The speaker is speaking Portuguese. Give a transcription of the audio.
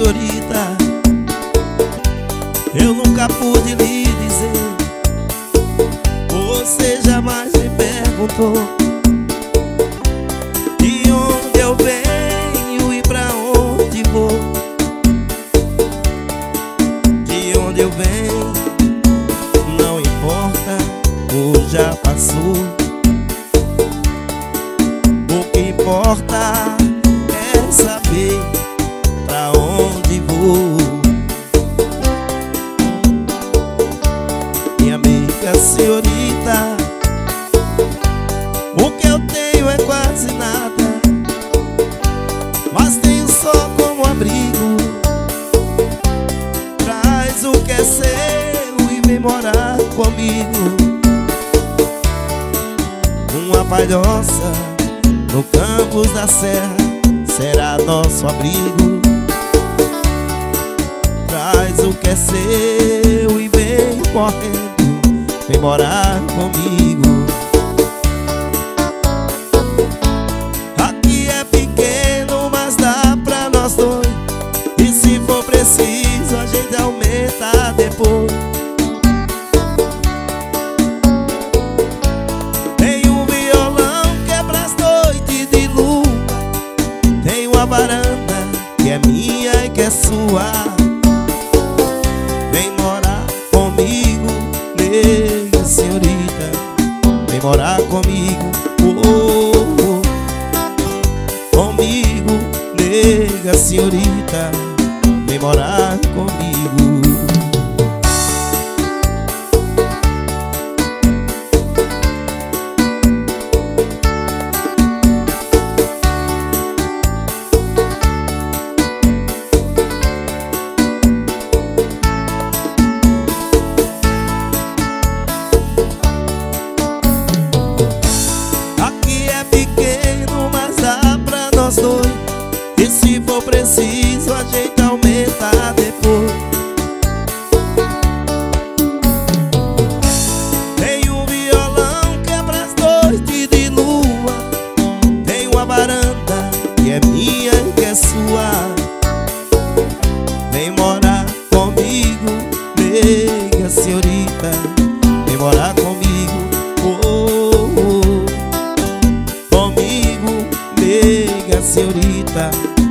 senhorita, eu nunca pude lhe dizer. Você jamais me perguntou de onde eu venho e pra onde vou. De onde eu venho não importa, ou já passou. O que importa é saber pra onde vou. Minha amiga senhorita, o que eu tenho é quase nada, mas tenho só como abrigo. Traz o que é seu e vem morar comigo. Uma palhoça no Campos da Serra será nosso abrigo. Traz o que é seu e vem correndo, vem morar comigo. Aqui é pequeno, mas dá pra nós dois, e se for preciso a gente aumenta depois. Tem um violão que é pras noites de lua, tem uma varanda que é minha e que é sua. Vem morar comigo, nega senhorita, vem morar comigo, oh, oh. Comigo, nega senhorita, vem morar comigo. Dois, e se for preciso a gente aumenta depois. Tem um violão que é pras noites de lua, tem uma varanda que é minha e que é sua. Vem morar comigo, nega senhorita, vem morar comigo, oh, oh. Comigo, nega senhorita,